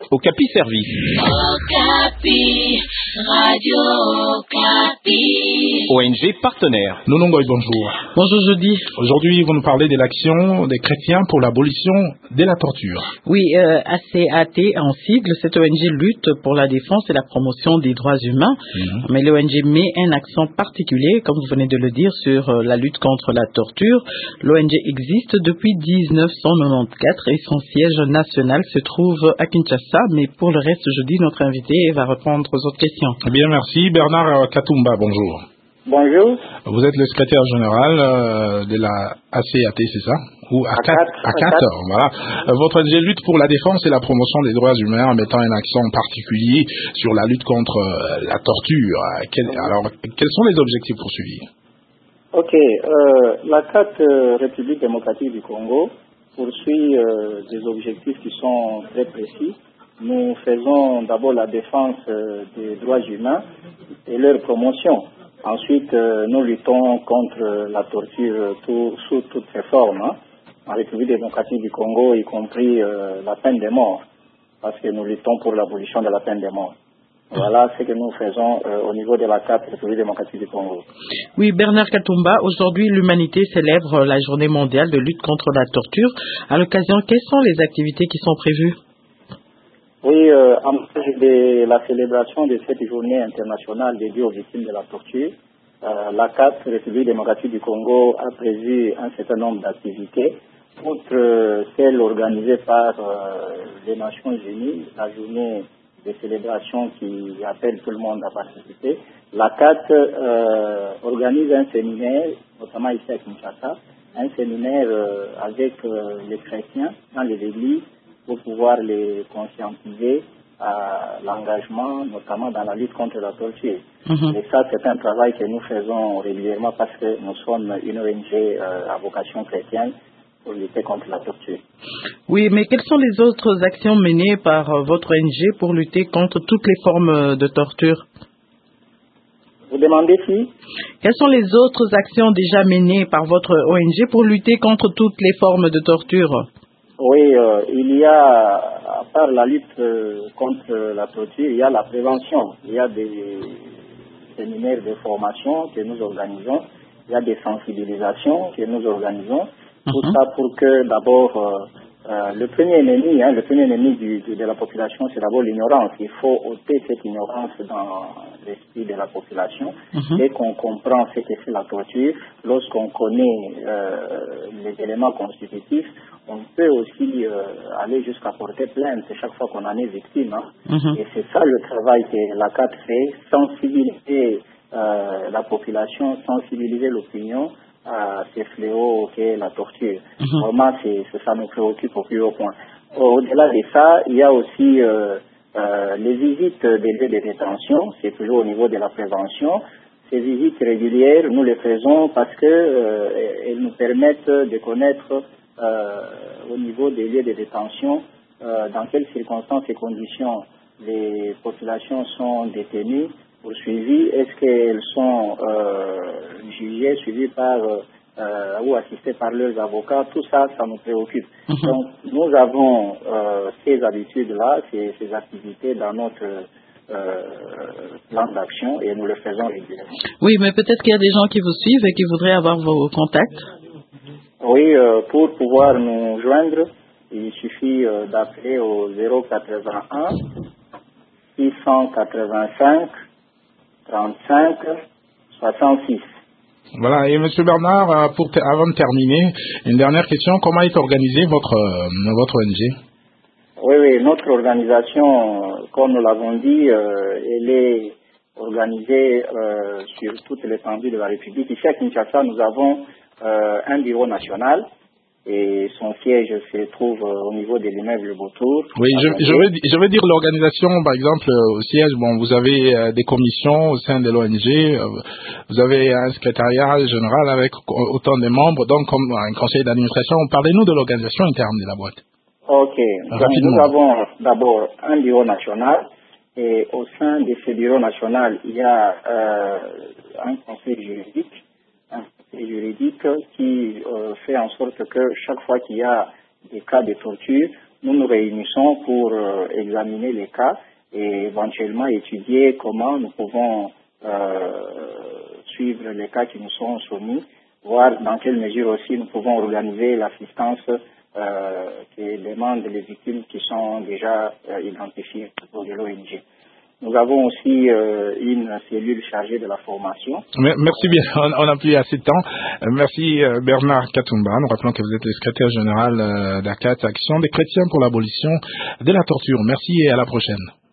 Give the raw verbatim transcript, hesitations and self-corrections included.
Okapi Service. Okapi, Radio Okapi. O N G partenaire. Nonongoy, bonjour. Bonjour Jody. Aujourd'hui, vous nous parlez de l'action des chrétiens pour l'abolition de la torture. Oui, euh, A C A T en sigle, cette O N G lutte pour la défense et la promotion des droits humains. Mm-hmm. Mais l'O N G met un accent particulier, comme vous venez de le dire, sur euh, la lutte contre la torture. L'O N G existe depuis dix-neuf cent quatre-vingt-quatorze et son siège national se trouve à Kinshasa. Mais pour le reste, Jody, notre invité va répondre aux autres questions. Eh bien, merci. Bernard Katumba, bonjour. Bonjour. Vous êtes le secrétaire général euh, de la A C A T, c'est ça? Ou A C A T, voilà. Votre O N G lutte pour la défense et la promotion des droits humains en mettant un accent particulier sur la lutte contre euh, la torture. Quel, alors, quels sont les objectifs poursuivis? Ok. Euh, la C A T, euh, République démocratique du Congo, poursuit euh, des objectifs qui sont très précis. Nous faisons d'abord la défense euh, des droits humains et leur promotion. Ensuite, euh, nous luttons contre la torture tout, sous toutes ses formes, hein, en République démocratique du Congo, y compris euh, la peine de mort, parce que nous luttons pour l'abolition de la peine de mort. Voilà ce que nous faisons euh, au niveau de la C A T, République démocratique du Congo. Oui, Bernard Katumba, aujourd'hui l'humanité célèbre la journée mondiale de lutte contre la torture. À l'occasion, quelles sont les activités qui sont prévues? Oui, euh, en marge de la célébration de cette journée internationale dédiée aux victimes de la torture, euh, la C A T, République démocratique du Congo, a prévu un certain nombre d'activités, outre euh, celles organisées par euh, les Nations Unies, la journée de célébration qui appelle tout le monde à participer. La C A T euh, organise un séminaire, notamment ici à Kinshasa, un séminaire euh, avec euh, les chrétiens dans les églises, pour pouvoir les conscientiser à l'engagement, notamment dans la lutte contre la torture. Mm-hmm. Et ça, c'est un travail que nous faisons régulièrement parce que nous sommes une O N G euh, à vocation chrétienne pour lutter contre la torture. Oui, mais quelles sont les autres actions menées par euh, votre O N G pour lutter contre toutes les formes de torture? Vous demandez si? Quelles sont les autres actions déjà menées par votre O N G pour lutter contre toutes les formes de torture? Oui, euh, il y a, à part la lutte euh, contre la torture, il y a la prévention. Il y a des séminaires de formation que nous organisons. Il y a des sensibilisations que nous organisons. Mm-hmm. Tout ça pour que d'abord, euh, euh, le premier ennemi, hein, le premier ennemi du, de, de la population, c'est d'abord l'ignorance. Il faut ôter cette ignorance dans l'esprit de la population. Mm-hmm. Dès qu'on comprend ce que c'est la torture, lorsqu'on connaît euh, les éléments constitutifs, on peut aussi euh, aller jusqu'à porter plainte chaque fois qu'on en est victime. Hein. Mm-hmm. Et c'est ça le travail que la C A T fait, sensibiliser euh, la population, sensibiliser l'opinion à ces fléaux qu'est la torture. Mm-hmm. Vraiment, c'est, c'est, ça nous préoccupe au plus haut point. Au-delà de ça, il y a aussi euh, euh, les visites des lieux de détention, c'est toujours au niveau de la prévention. Ces visites régulières, nous les faisons parce que euh, elles nous permettent de connaître Euh, au niveau des lieux de détention, euh, dans quelles circonstances et conditions les populations sont détenues, poursuivies, est-ce qu'elles sont euh, jugées, suivies par euh, ou assistées par leurs avocats, tout ça, ça nous préoccupe. Mm-hmm. Donc, nous avons euh, ces habitudes-là, ces, ces activités dans notre euh, plan d'action et nous le faisons régulièrement. Oui, mais peut-être qu'il y a des gens qui vous suivent et qui voudraient avoir vos contacts. Oui, euh, pour pouvoir nous joindre, il suffit euh, d'appeler au zéro quatre-vingt-un six cent quatre-vingt-cinq trente-cinq soixante-six. Voilà, et M. Bernard, pour te, avant de terminer, une dernière question. Comment est organisée votre, euh, votre O N G? Oui, oui, notre organisation, comme nous l'avons dit, euh, elle est organisée euh, sur toute l'étendue de la République. Ici à Kinshasa, nous avons Euh, un bureau national et son siège se trouve euh, au niveau de l'immeuble Beautour. Oui, je, je, veux, je veux dire l'organisation, par exemple, euh, au siège, bon, vous avez euh, des commissions au sein de l'O N G, euh, vous avez un secrétariat général avec autant de membres, donc comme un conseil d'administration. Parlez-nous de l'organisation interne de la boîte. Ok, donc nous avons d'abord un bureau national et au sein de ce bureau national, il y a euh, un conseil juridique. Un juridique qui euh, fait en sorte que chaque fois qu'il y a des cas de torture, nous nous réunissons pour euh, examiner les cas et éventuellement étudier comment nous pouvons euh, suivre les cas qui nous sont soumis, voir dans quelle mesure aussi nous pouvons organiser l'assistance euh, qui demandent les victimes qui sont déjà euh, identifiées au de l'O N G. Nous avons aussi euh, une cellule chargée de la formation. Merci bien, on n'a plus assez de temps. Merci Bernard Katumba. Nous rappelons que vous êtes le secrétaire général d'A C A T, Action des chrétiens pour l'abolition de la torture. Merci et à la prochaine.